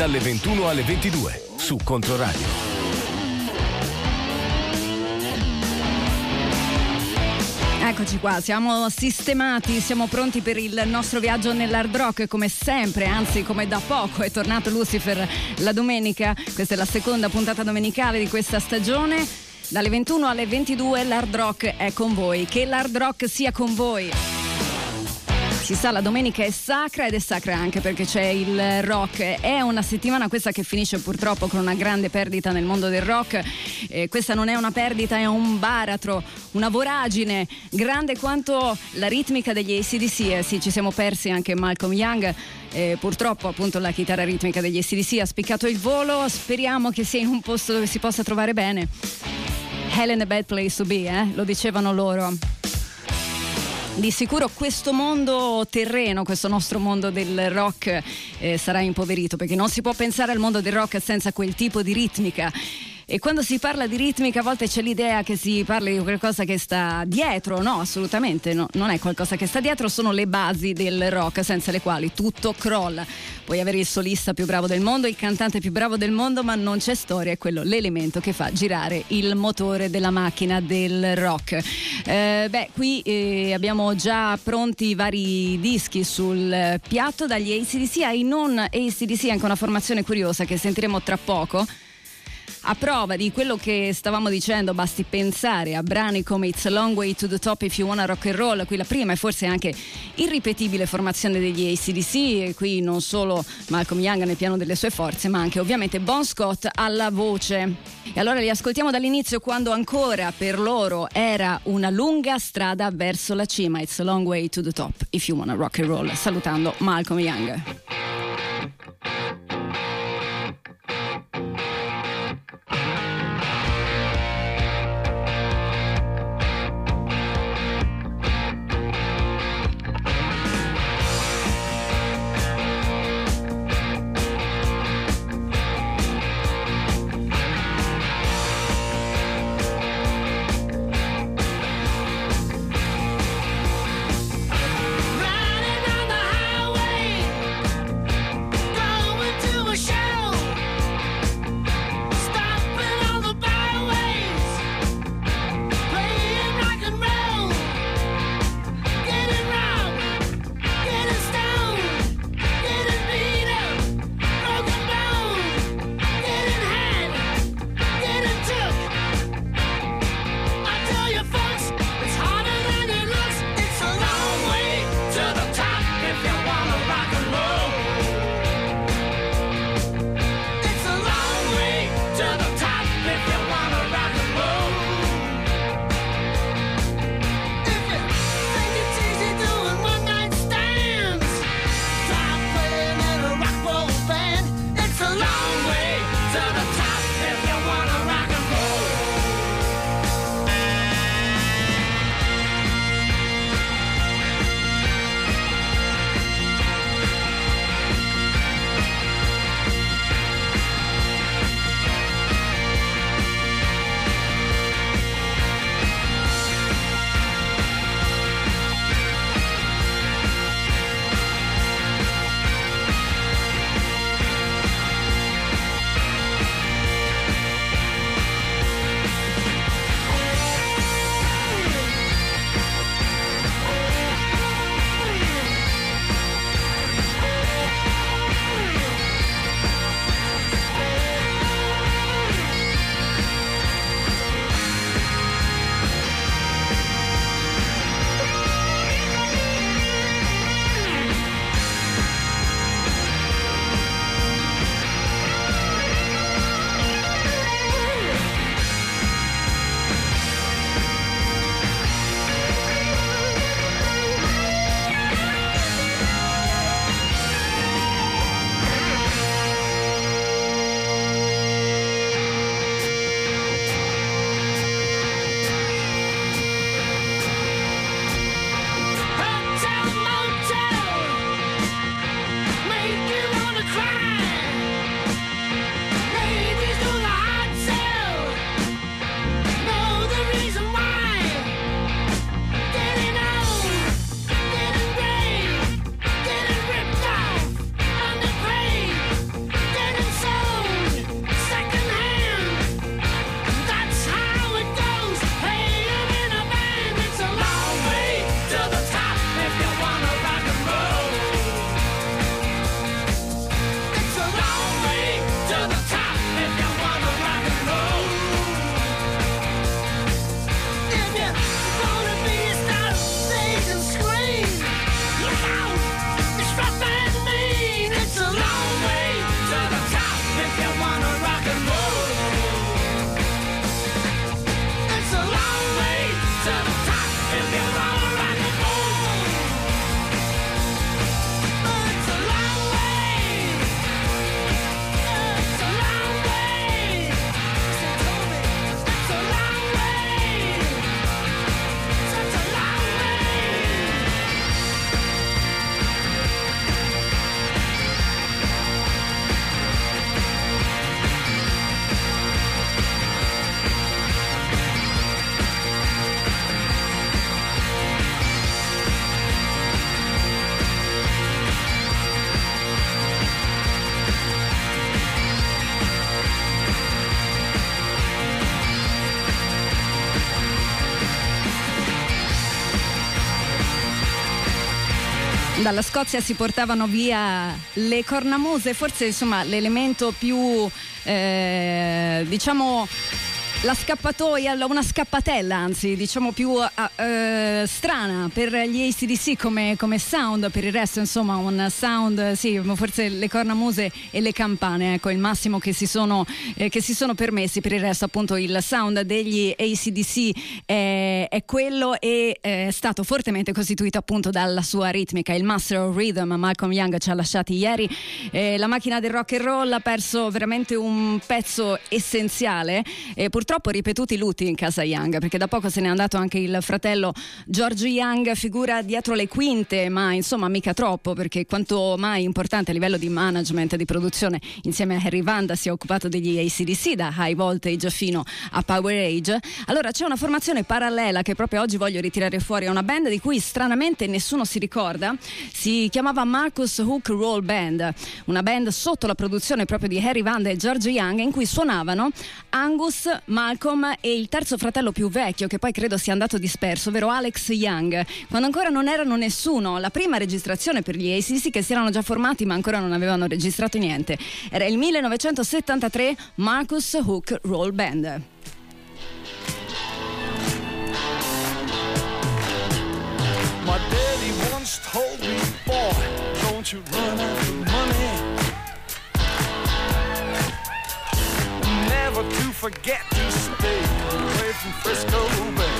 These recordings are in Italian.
dalle 21 alle 22 su Controradio. Eccoci qua, siamo sistemati, siamo pronti per il nostro viaggio nell'hard rock come sempre, anzi come da poco è tornato Lucifer la domenica. Questa è la seconda puntata domenicale di questa stagione. Dalle 21 alle 22 l'hard rock è con voi, che l'hard rock sia con voi. Si sa, la domenica è sacra ed è sacra anche perché c'è il rock. È una settimana questa che finisce purtroppo con una grande perdita nel mondo del rock. Questa non è una perdita, è un baratro, una voragine grande quanto la ritmica degli AC/DC. Sì, ci siamo persi anche Malcolm Young. Purtroppo appunto la chitarra ritmica degli AC/DC ha spiccato il volo. Speriamo che sia in un posto dove si possa trovare bene. Hell in a bad place to be, lo dicevano loro. Di sicuro questo mondo terreno, questo nostro mondo del rock sarà impoverito, perché non si può pensare al mondo del rock senza quel tipo di ritmica. E quando si parla di ritmica a volte c'è l'idea che si parli di qualcosa che sta dietro. No, assolutamente no, non è qualcosa che sta dietro, sono le basi del rock senza le quali tutto crolla. Puoi avere il solista più bravo del mondo, il cantante più bravo del mondo, ma non c'è storia, è quello l'elemento che fa girare il motore della macchina del rock. Qui abbiamo già pronti i vari dischi sul piatto, dagli AC/DC ai non AC/DC, anche una formazione curiosa che sentiremo tra poco. A prova di quello che stavamo dicendo, basti pensare a brani come It's a Long Way to the Top If You Wanna Rock and Roll. Qui la prima e forse anche irripetibile formazione degli AC/DC, e qui non solo Malcolm Young nel piano delle sue forze, ma anche ovviamente Bon Scott alla voce. E allora li ascoltiamo dall'inizio, quando ancora per loro era una lunga strada verso la cima. It's a Long Way to the Top If You Wanna Rock and Roll, salutando Malcolm Young. Riding on the highway Dalla Scozia si portavano via le cornamuse, forse insomma l'elemento più diciamo la scappatoia, una scappatella anzi diciamo più strana per gli AC/DC come sound. Per il resto insomma un sound, sì, forse le cornamuse e le campane, ecco il massimo che si sono permessi. Per il resto appunto il sound degli AC/DC è quello, e è stato fortemente costituito appunto dalla sua ritmica. Il Master of Rhythm Malcolm Young ci ha lasciati ieri, la macchina del rock and roll ha perso veramente un pezzo essenziale, purtroppo ripetuti lutti in casa Young, perché da poco se n'è andato anche il fratello George Young, figura dietro le quinte, ma insomma mica troppo, perché quanto mai importante a livello di management e di produzione. Insieme a Harry Vanda si è occupato degli AC/DC da High Voltage fino a Power Age. Allora c'è una formazione parallela che proprio oggi voglio ritirare fuori, è una band di cui stranamente nessuno si ricorda, si chiamava Marcus Hook Roll Band, una band sotto la produzione proprio di Harry Vanda e George Young, in cui suonavano Angus, Malcolm e il terzo fratello più vecchio, che poi credo sia andato disperso, ovvero Alex Young, quando ancora non erano nessuno. La prima registrazione per gli AC/DC, che si erano già formati ma ancora non avevano registrato niente, era il 1973, Marcus Hook Roll Band. My daddy once told me, boy, don't you run out of money. Never to forget to stay away from Frisco Bay.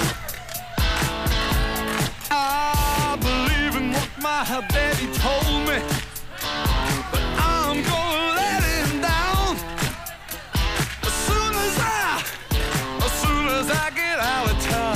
I believe in what my daddy told me, but I'm gonna let him down as soon as I get out of town.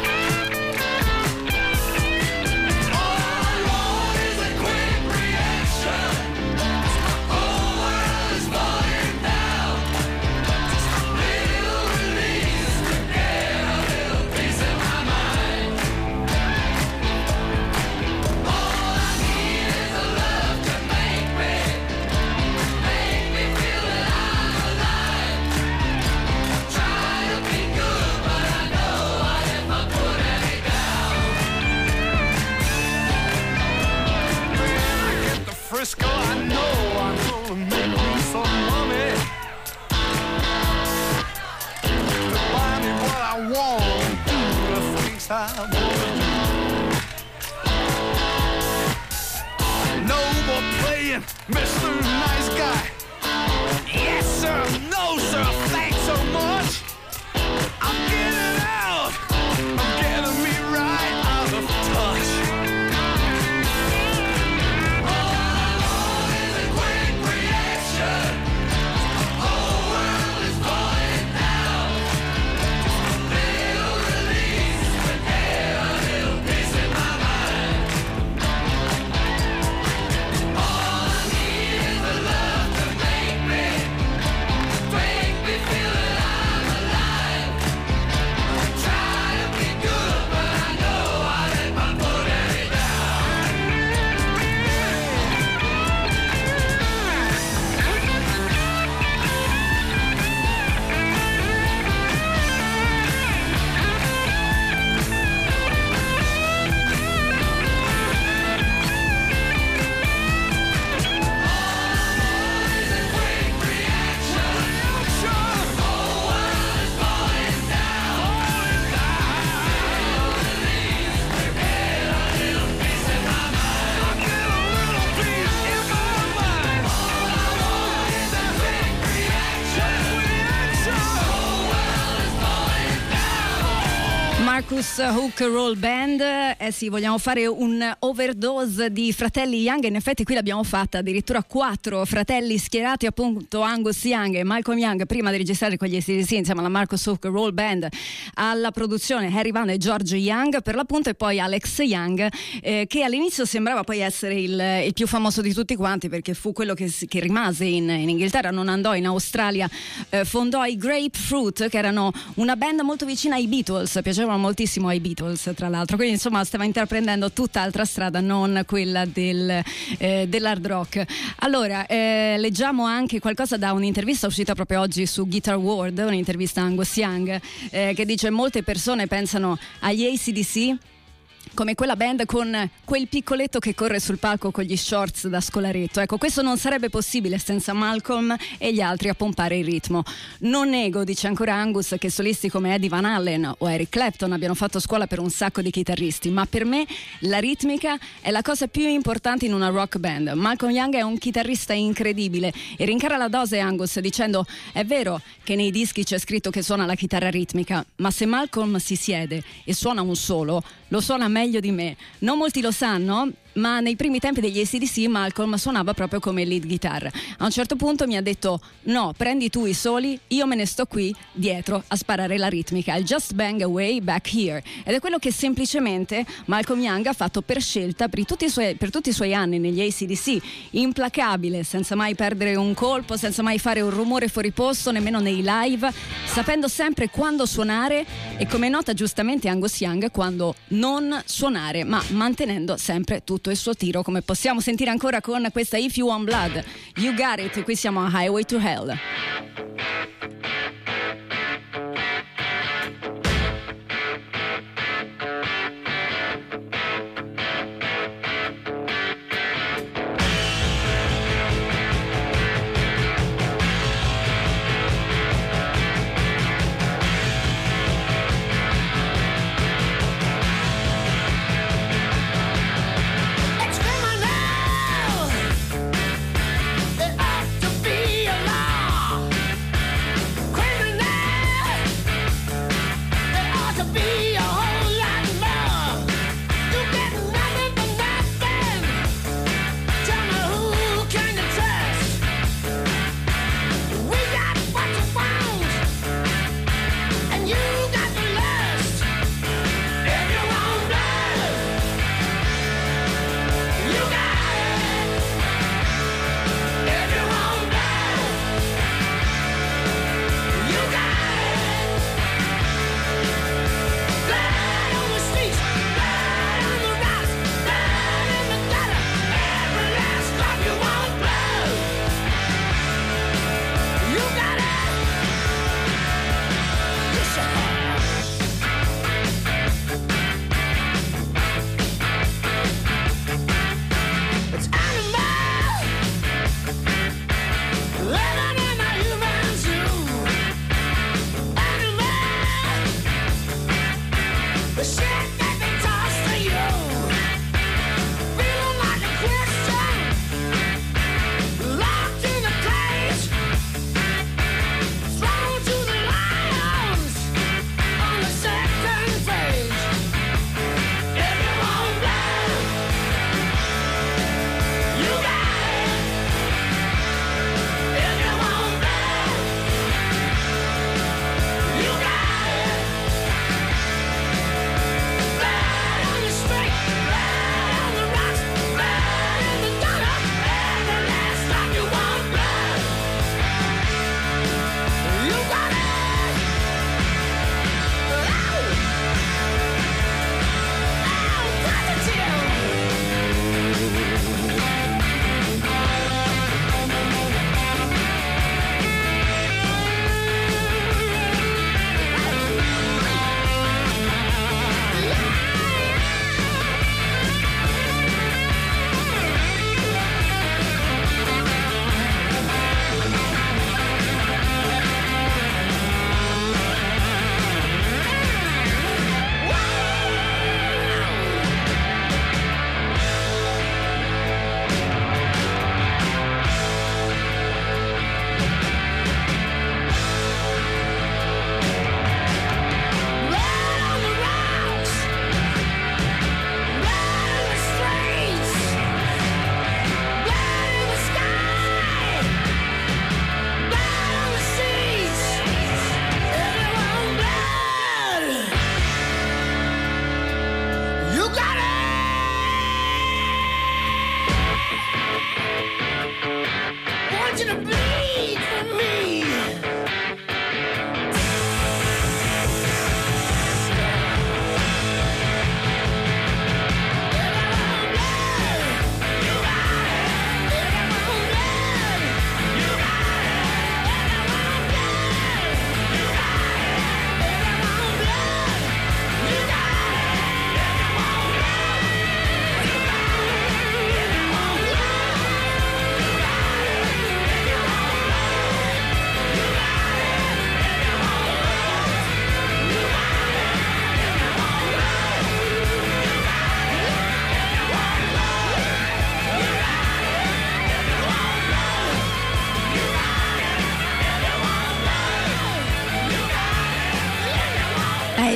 Frisco, I know I'm gonna make me some money to buy me what I want, do the things I want to do. No more playing Mr. Nice Guy. Yes sir, no sir, thanks so much. I'm getting out, I'm getting me right out of touch. Marcus Hook Roll Band. Sì, vogliamo fare un overdose di fratelli Young. In effetti qui l'abbiamo fatta, addirittura 4 fratelli schierati, appunto Angus Young e Malcolm Young, prima di registrare con gli AC/DC insieme alla Marcus Hook Roll Band, alla produzione Harry Van e George Young per l'appunto, e poi Alex Young, che all'inizio sembrava poi essere il più famoso di tutti quanti, perché fu quello che rimase in Inghilterra, non andò in Australia, fondò i Grapefruit, che erano una band molto vicina ai Beatles, piacevano moltissimo ai Beatles tra l'altro, quindi insomma stava intraprendendo tutt'altra strada, non quella dell'hard rock. Allora leggiamo anche qualcosa da un'intervista uscita proprio oggi su Guitar World, un'intervista a Angus Young, che dice: molte persone pensano agli AC/DC come quella band con quel piccoletto che corre sul palco con gli shorts da scolaretto. Ecco, questo non sarebbe possibile senza Malcolm e gli altri a pompare il ritmo. Non nego, dice ancora Angus, che solisti come Eddie Van Halen o Eric Clapton abbiano fatto scuola per un sacco di chitarristi, ma per me la ritmica è la cosa più importante in una rock band. Malcolm Young è un chitarrista incredibile e rincara la dose Angus dicendo: è vero che nei dischi c'è scritto che suona la chitarra ritmica, ma se Malcolm si siede e suona un solo, lo suona meglio di me. Non molti lo sanno, ma nei primi tempi degli AC/DC Malcolm suonava proprio come lead guitar. A un certo punto mi ha detto: no, prendi tu i soli, io me ne sto qui dietro a sparare la ritmica. I'll just bang away back here. Ed è quello che semplicemente Malcolm Young ha fatto per scelta per tutti i suoi anni negli AC/DC. Implacabile, senza mai perdere un colpo, senza mai fare un rumore fuori posto, nemmeno nei live, sapendo sempre quando suonare e, come nota giustamente Angus Young, quando non suonare, ma mantenendo sempre tutto il suo tiro, come possiamo sentire ancora con questa If You Want Blood, You Got It. Qui siamo a Highway to Hell. It's criminal. There ought to be a law.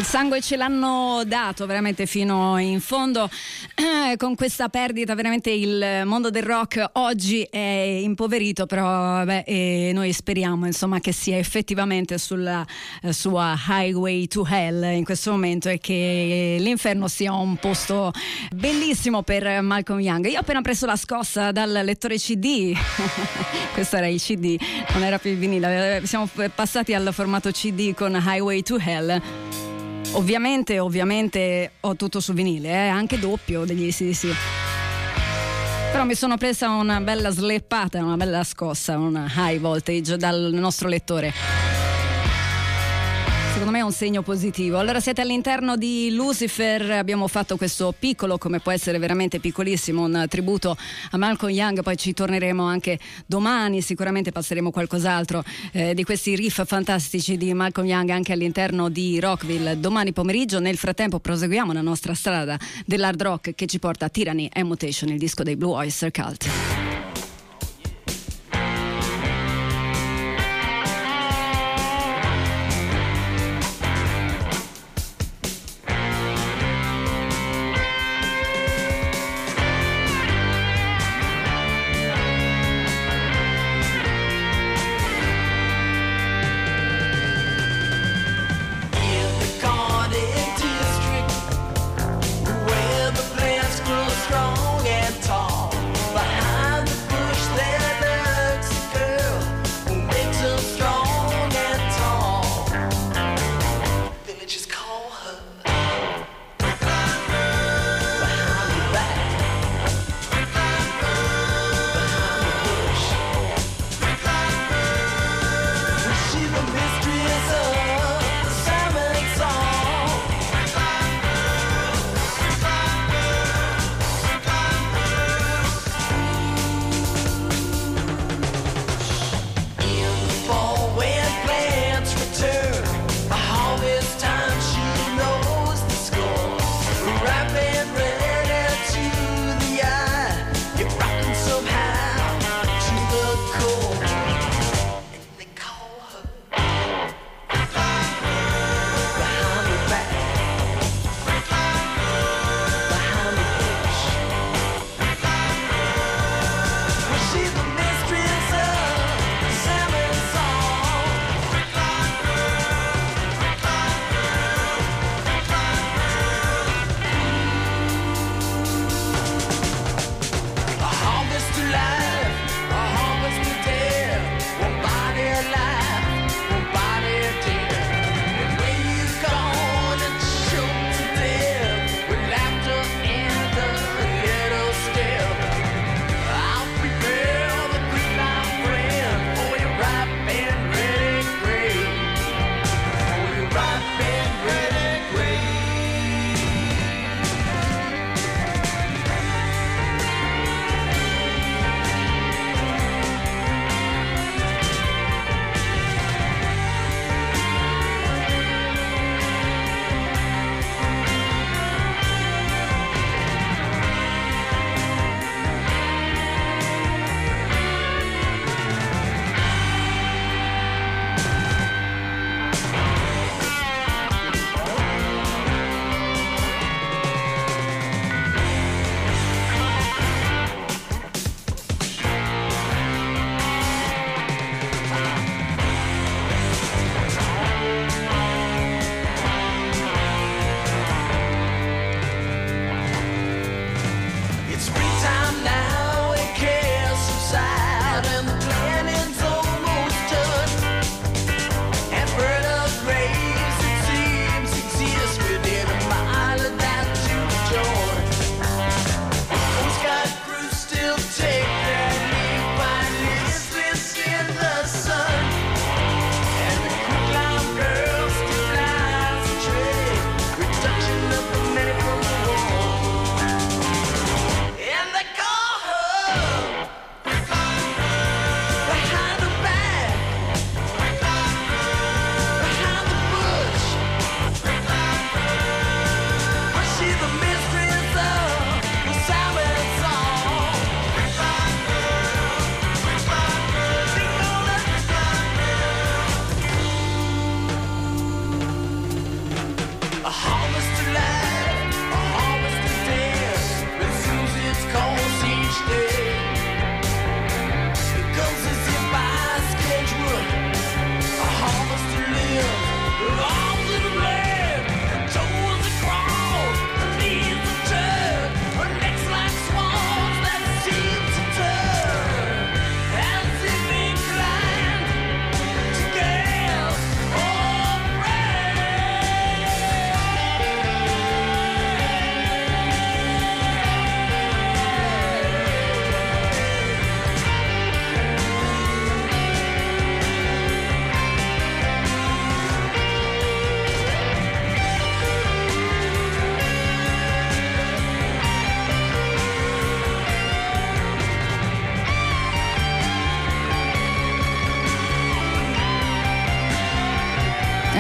Il sangue ce l'hanno dato veramente fino in fondo. Con questa perdita veramente il mondo del rock oggi è impoverito, però noi speriamo insomma che sia effettivamente sulla sua highway to hell in questo momento e che l'inferno sia un posto bellissimo per Malcolm Young. Io ho appena preso la scossa dal lettore CD questo era il CD, non era più il vinile, siamo passati al formato CD con Highway to Hell. Ovviamente ho tutto su vinile, anche doppio degli AC/DC. Però mi sono presa una bella sleppata, una bella scossa, una high voltage dal nostro lettore. Secondo me è un segno positivo. Allora siete all'interno di Lucifer, abbiamo fatto questo piccolo, come può essere veramente piccolissimo, un tributo a Malcolm Young, poi ci torneremo anche domani, sicuramente passeremo qualcos'altro di questi riff fantastici di Malcolm Young anche all'interno di Rockville domani pomeriggio. Nel frattempo proseguiamo la nostra strada dell'hard rock che ci porta a Tyranny and Mutation, il disco dei Blue Oyster Cult. Strong and tall behind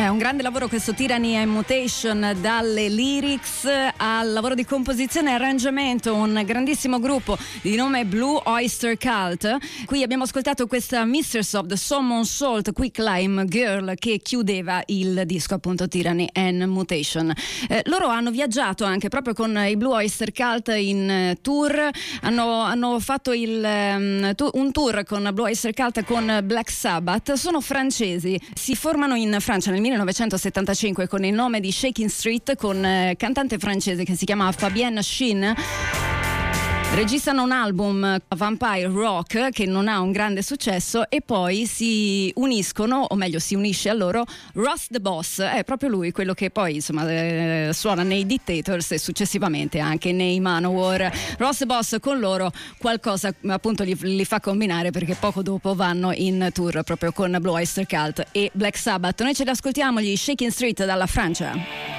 È un grande lavoro questo Tyranny and Mutation, dalle lyrics al lavoro di composizione e arrangiamento, un grandissimo gruppo di nome Blue Oyster Cult. Qui abbiamo ascoltato questa Mistress of the Summon Salt Quick Lime Girl che chiudeva il disco, appunto Tyranny and Mutation. Loro hanno viaggiato anche proprio con i Blue Oyster Cult in tour, hanno fatto un tour con Blue Oyster Cult con Black Sabbath. Sono francesi, si formano in Francia nel 1975 con il nome di Shaking Street, con cantante francese che si chiama Fabienne Shin. Registrano un album, Vampire Rock, che non ha un grande successo, e poi si uniscono, o meglio si unisce a loro Ross the Boss, è proprio lui quello che poi insomma suona nei Dictators e successivamente anche nei Manowar. Ross the Boss con loro qualcosa appunto li fa combinare, perché poco dopo vanno in tour proprio con Blue Oyster Cult e Black Sabbath. Noi ce li ascoltiamo, gli Shaking Street dalla Francia.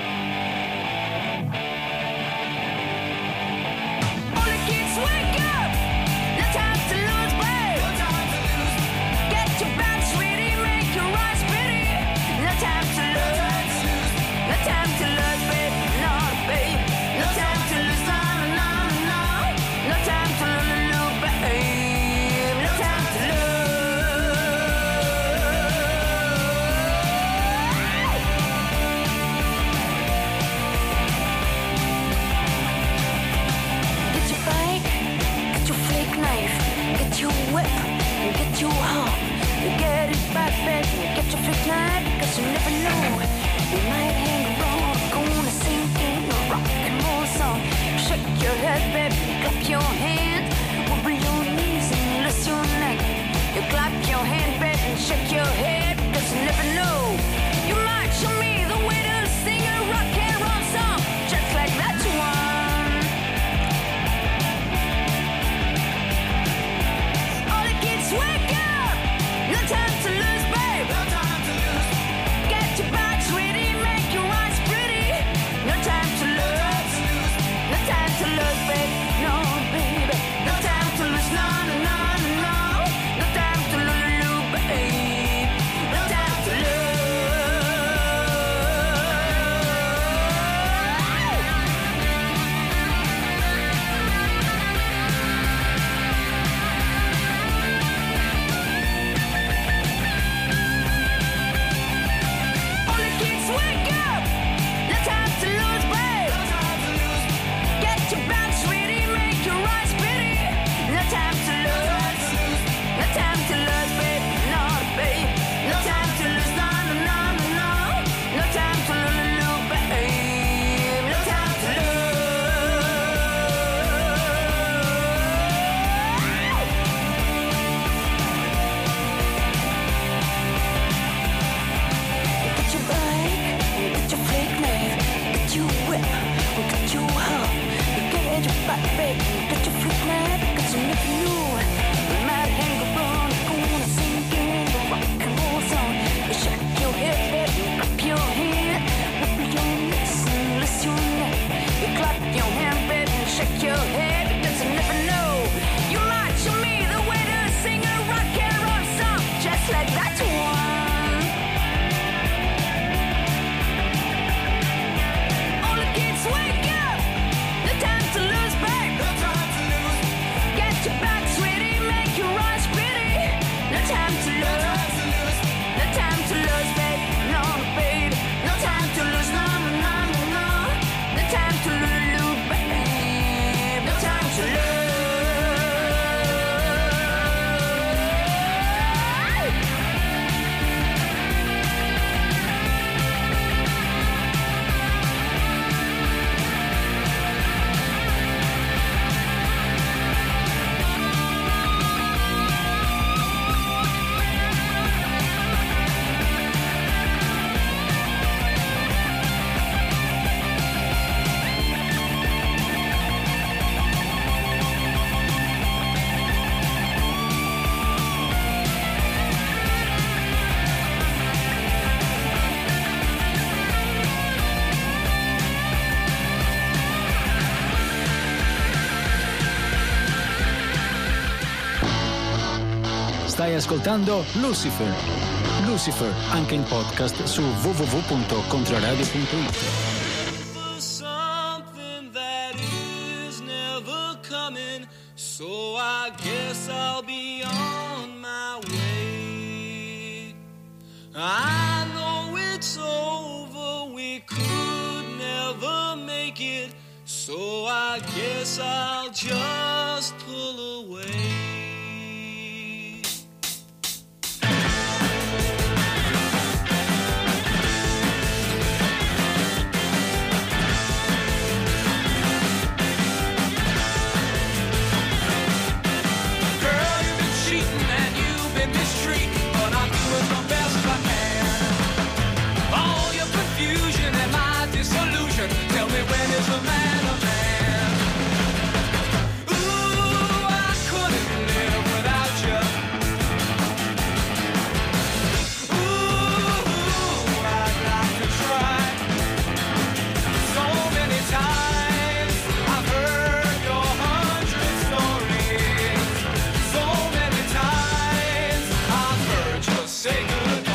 You never know, you might hang around, gonna sing in a rock and roll song. Shake your head, baby, clap your hands, wobble your knees and lose your neck. You clap your hand, baby, shake your head, cause you never know. You might show me the way to sing a rock and roll song, just like that one. All the kids wake up, no time to lose, babe. No time to lose. Get your bags ready, make your eyes pretty. No time to lose, no time to lose, babe. No, baby, no time to lose, no, no, no, no, no. No time to lose, babe. No time to lose. All the kids wake up, no time to lose, babe. No time to lose. Get your bags ready, make your eyes pretty. No time to lose, no time to lose, babe. No, babe, no time to lose, no, no, no, no. No time to lose, babe. No time to lose. Get your bike, get your fake knife, get your whip, get your hoe. Get your back, baby, get your fake knife, cause you never know. You might hang around, gonna sing in the rock and roll song. You shake your head, baby, clap your hand, wobble your knees and lose your neck. You clap your hand, baby, and shake your head, cause you never know. You might show me the way to sing a rock and roll song, just like that one. All the kids wake up, no time to lose, babe. No time to lose. Get your bags ready, make your eyes pretty. No time to lose, no time to lose, babe. No, babe, no time to lose, no, no, no, no, no. No time to lose, babe. No time to lose. Stai ascoltando Lucifer. Lucifer, anche in podcast su www.controradio.it. Something that is never coming, so I guess I'll be on my way. I know it's over, we could never make it, so I guess I'll just pull away. Tell me, when is a man a man? Ooh, I couldn't live without you. Ooh, I'd like to try. So many times I've heard your 100 stories. So many times I've heard you say goodbye.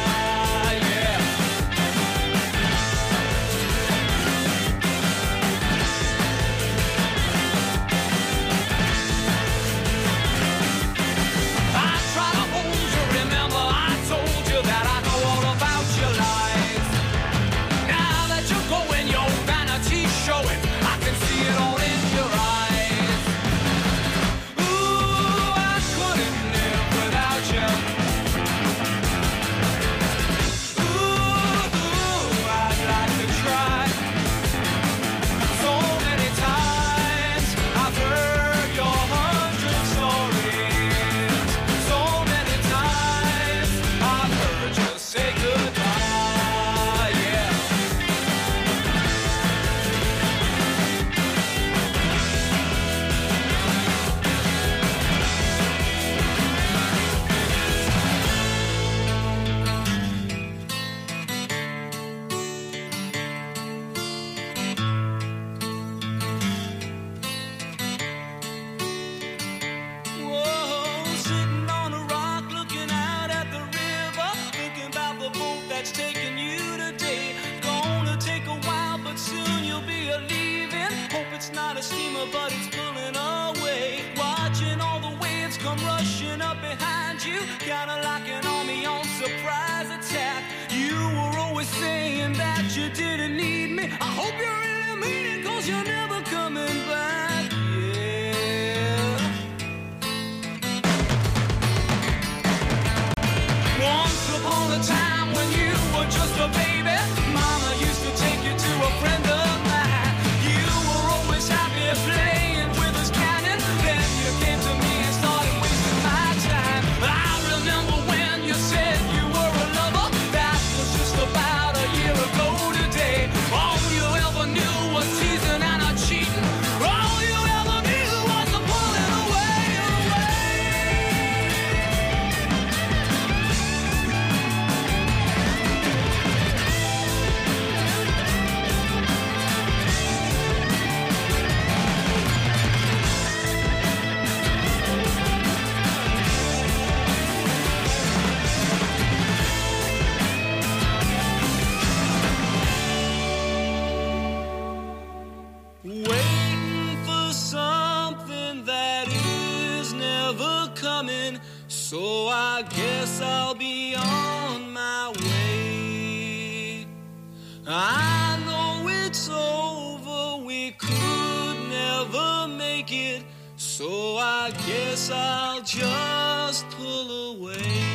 But it's pulling away, watching all the waves come rushing up behind you, kinda like an army on surprise attack. You were always saying that you didn't need me. I hope you really mean it, 'cause you're never coming back. Yeah. Once upon a time when you were just a baby, Mama used to take you to a friend of mine. You were always happy playing with his cannon. Then you came to me and started wasting my time. I remember when you said you were a lover. That was just about a year ago today. All you ever knew was teasing and a cheating. All you ever knew was the pulling away, waiting for something that is never coming, so I guess I'll be on my way. I know it's over, we could never make it, so I guess I'll just pull away.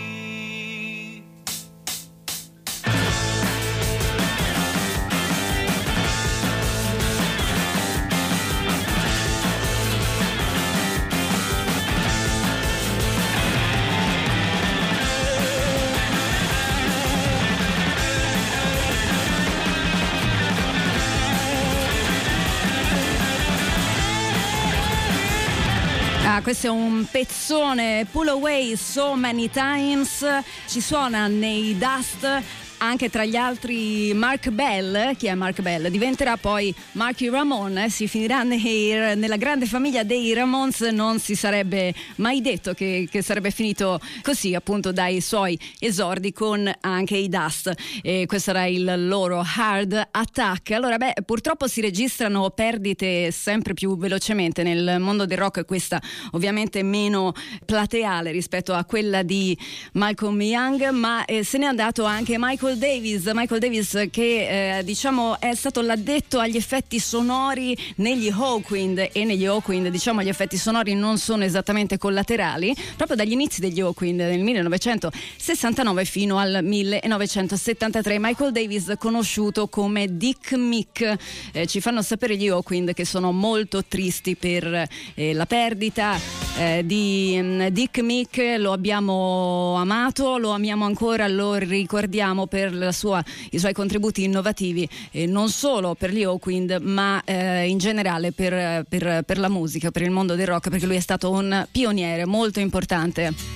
Questo è un pezzone, Pull Away So Many Times, ci suona nei Dust anche tra gli altri Mark Bell. Chi è Mark Bell? Diventerà poi Marky Ramone, si finirà nella grande famiglia dei Ramones. Non si sarebbe mai detto che sarebbe finito così, appunto, dai suoi esordi con anche i Dust. Questo era il loro Hard Attack. Allora, purtroppo si registrano perdite sempre più velocemente nel mondo del rock, questa ovviamente meno plateale rispetto a quella di Malcolm Young, ma se n'è andato anche Michael Davis che diciamo è stato l'addetto agli effetti sonori negli Hawkwind, e negli Hawkwind diciamo gli effetti sonori non sono esattamente collaterali, proprio dagli inizi degli Hawkwind nel 1969 fino al 1973. Michael Davis, conosciuto come Dick Mick, ci fanno sapere gli Hawkwind che sono molto tristi per la perdita di Dick Mick. Lo abbiamo amato, lo amiamo ancora, lo ricordiamo per i suoi contributi innovativi, non solo per gli Hawkwind ma in generale per la musica, per il mondo del rock, perché lui è stato un pioniere molto importante.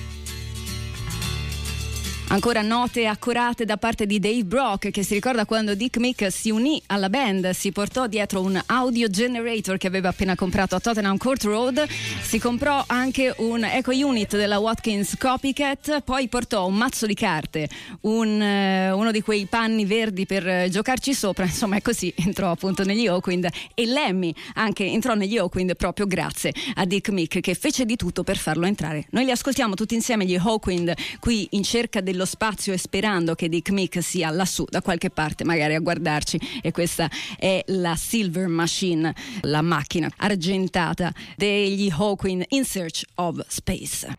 Ancora note accorate da parte di Dave Brock, che si ricorda quando Dick Mick si unì alla band, si portò dietro un audio generator che aveva appena comprato a Tottenham Court Road, si comprò anche un Echo Unit della Watkins Copycat, poi portò un mazzo di carte, uno di quei panni verdi per giocarci sopra, insomma, è così entrò appunto negli Hawkwind, e Lemmy anche entrò negli Hawkwind proprio grazie a Dick Mick, che fece di tutto per farlo entrare. Noi li ascoltiamo tutti insieme, gli Hawkwind, qui in cerca dello spazio e sperando che Dick Mick sia lassù da qualche parte magari a guardarci, e questa è la Silver Machine, la macchina argentata degli Hawkwind, In Search of Space.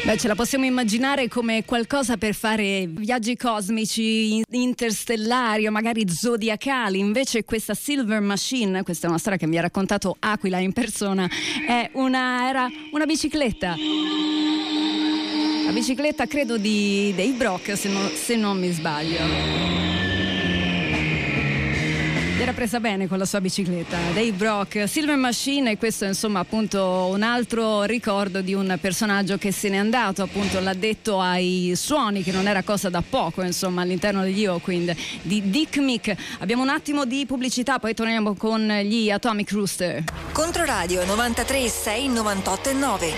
Beh, ce la possiamo immaginare come qualcosa per fare viaggi cosmici, interstellari o magari zodiacali. Invece questa Silver Machine, questa è una storia che mi ha raccontato Aquila in persona, era una bicicletta. La bicicletta credo di Dave Brock, se non mi sbaglio. Era presa bene con la sua bicicletta. Dave Brock, Silver Machine, e questo è insomma appunto un altro ricordo di un personaggio che se n'è andato, appunto l'addetto ai suoni, che non era cosa da poco insomma all'interno degli Hawkwind di Dick Meek. Abbiamo un attimo di pubblicità, poi torniamo con gli Atomic Rooster. Controradio 93,6, 98,9.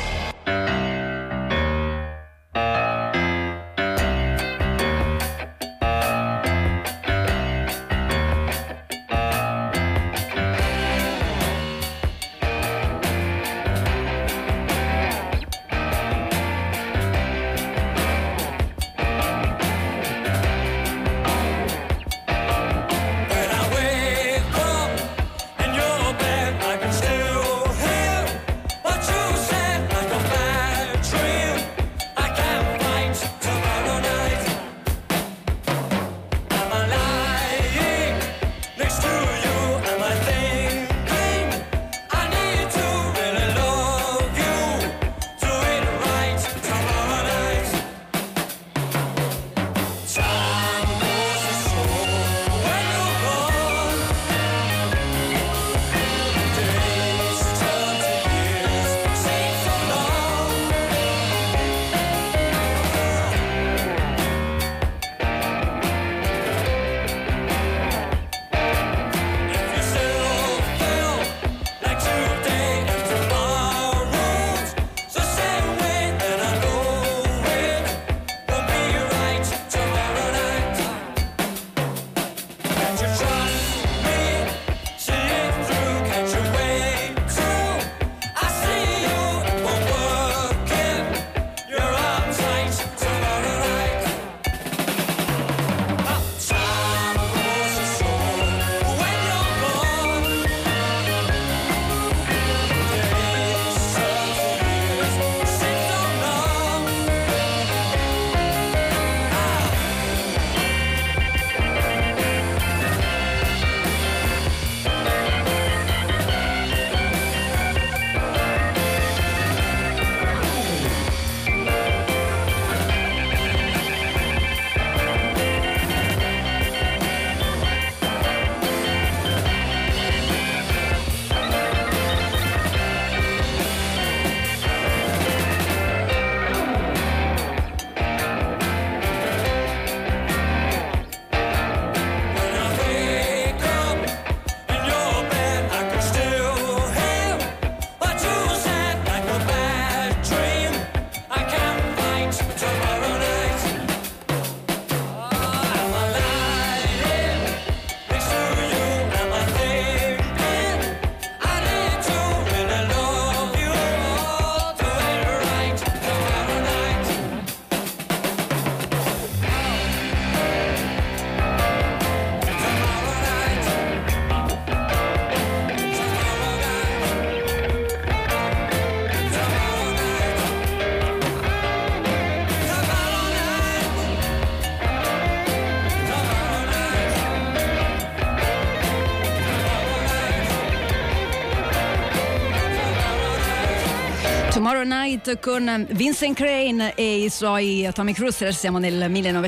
Tomorrow Night con Vincent Crane e i suoi Atomic Rooster. Siamo nel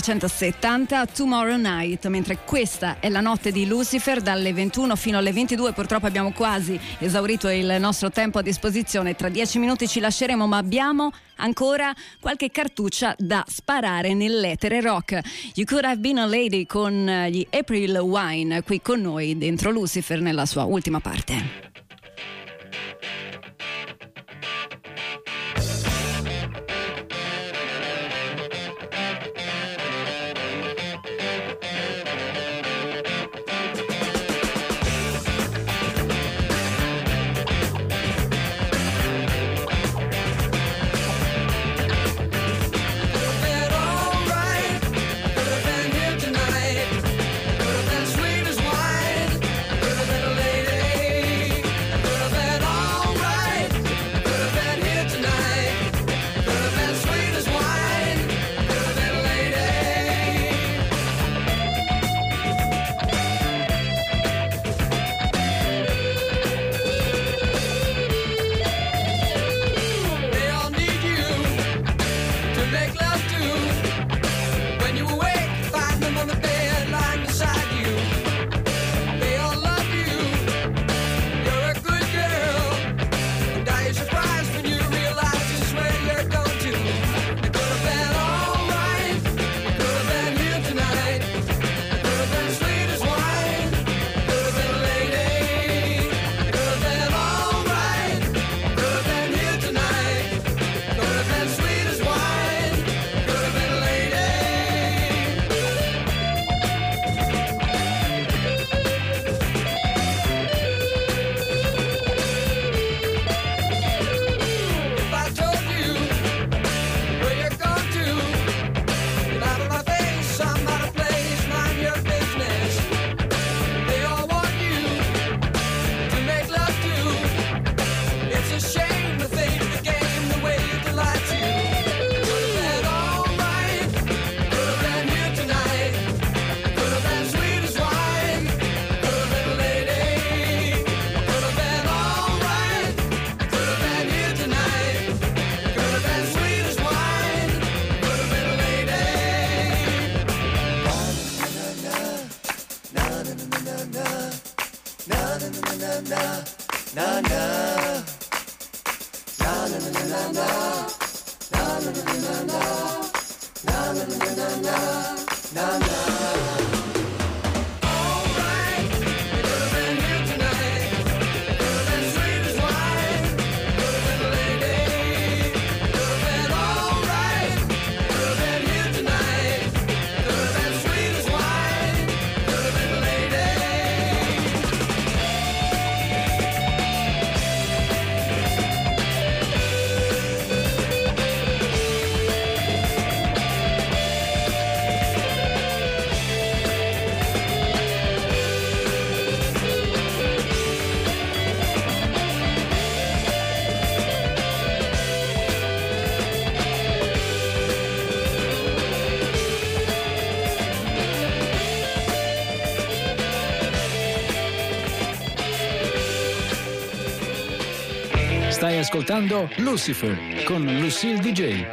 1970. Tomorrow Night, mentre questa è la notte di Lucifer dalle 21 fino alle 22. Purtroppo abbiamo quasi esaurito il nostro tempo a disposizione. Tra 10 minuti ci lasceremo, ma abbiamo ancora qualche cartuccia da sparare nell'etere rock. You Could Have Been a Lady con gli April Wine qui con noi dentro Lucifer nella sua ultima parte. Sweet as wine, could have been a lady. Stai ascoltando Lucifer con Lucille DJ.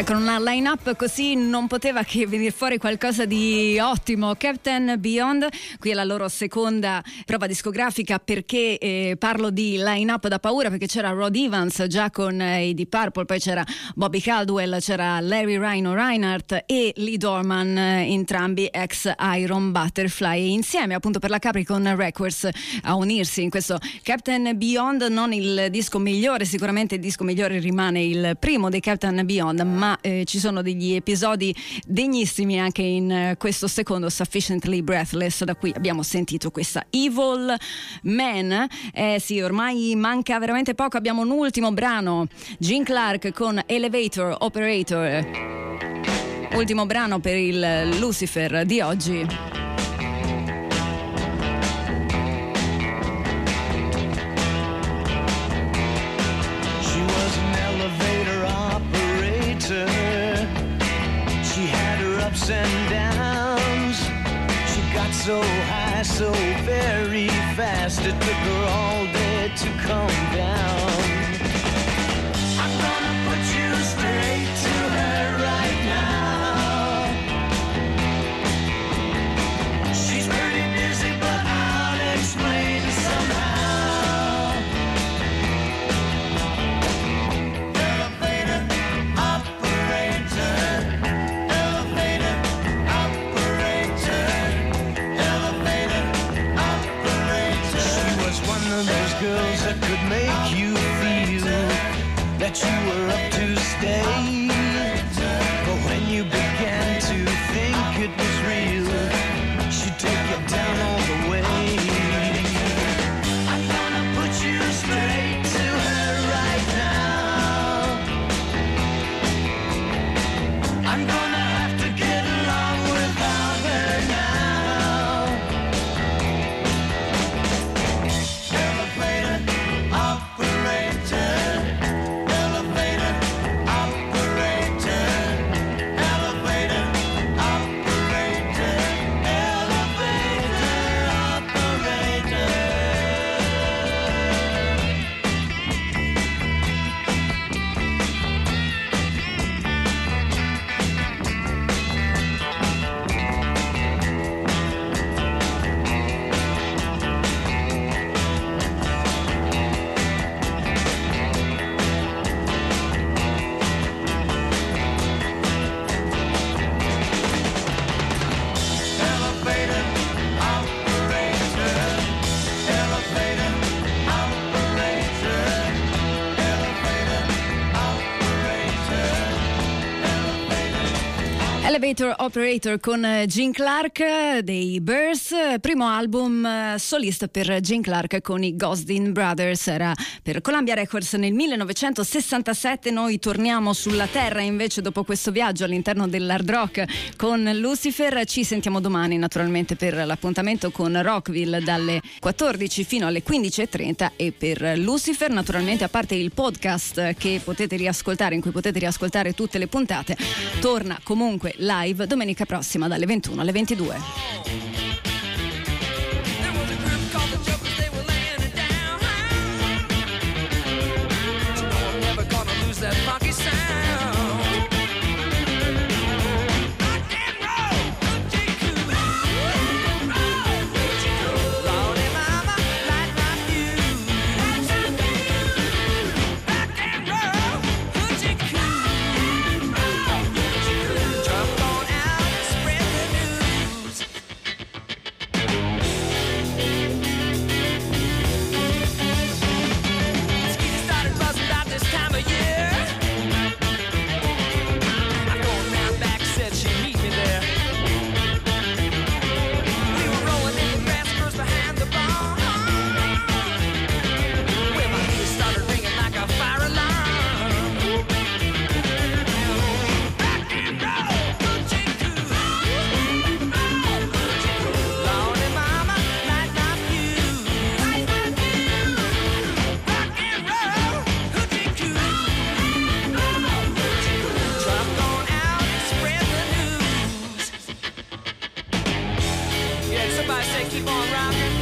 Beh, con una line-up così non poteva che venire fuori qualcosa di ottimo. Captain Beyond, qui è la loro seconda prova discografica. Perché parlo di line-up da paura? Perché c'era Rod Evans già con i Deep Purple, poi c'era Bobby Caldwell, c'era Larry Rhino Reinhardt e Lee Dorman, entrambi ex Iron Butterfly, e insieme appunto per la Capricorn Records a unirsi in questo Captain Beyond. Non il disco migliore, sicuramente il disco migliore rimane il primo dei Captain Beyond, ma ci sono degli episodi degnissimi anche in questo secondo, Sufficiently Breathless, da cui abbiamo sentito questa Evil Man. Sì, ormai manca veramente poco, abbiamo un ultimo brano, Gene Clark con Elevator Operator, ultimo brano per il Lucifer di oggi. She had her ups and downs. She got so high so very fast. It took her all day to come down. I'm gonna put you straight to her right now. She's pretty busy, but I'll explain somehow. Elevator operator, elevator operator, elevator operator. She was one of those girls that could make you feel that you were up to stay. But when you began to think it was real, she'd take you down all the way. I'm gonna put you straight to her right now. I'm gonna have to get along without her now. Elevator operator, elevator operator, elevator operator, elevator operator. Elevator operator, elevator operator, Elevator Operator con Gene Clark dei Birds, primo album solista per Gene Clark con i Gosdin Brothers, era per Columbia Records nel 1967. Noi torniamo sulla terra invece dopo questo viaggio all'interno dell'hard rock con Lucifer. Ci sentiamo domani naturalmente per l'appuntamento con Rockville dalle 14 fino alle 15:30, e per Lucifer naturalmente, a parte il podcast che potete riascoltare, in cui potete riascoltare tutte le puntate, torna comunque live domenica prossima dalle 21 alle 22. There was a group called the Jokers, they were laying it down. But you know I'm never gonna lose that funky sound. Rock and roll, hoochie coo. Lordy mama, light my fuse. Rock and roll, hoochie coo. Jump on out, spread the news. Skeeter started buzzing about this time of year. I'm going round back, said she'd meet me there. We were rolling in the grass, girls behind the bar. Well, my ears started ringing like a fire alarm. Rock and roll, hoochie coo. Lordy mama, light my fuse. Rock and roll, hoochie coo. Drop on out, spread the news. Yeah, somebody say keep on rocking.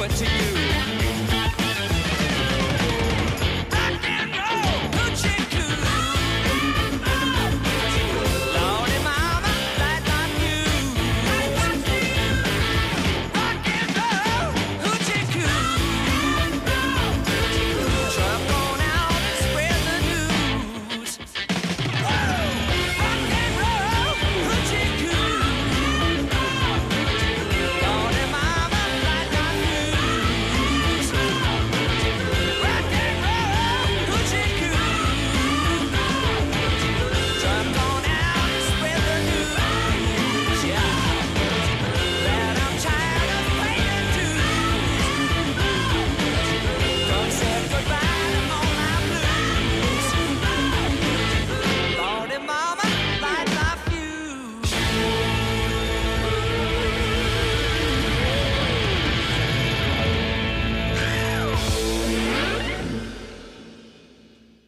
to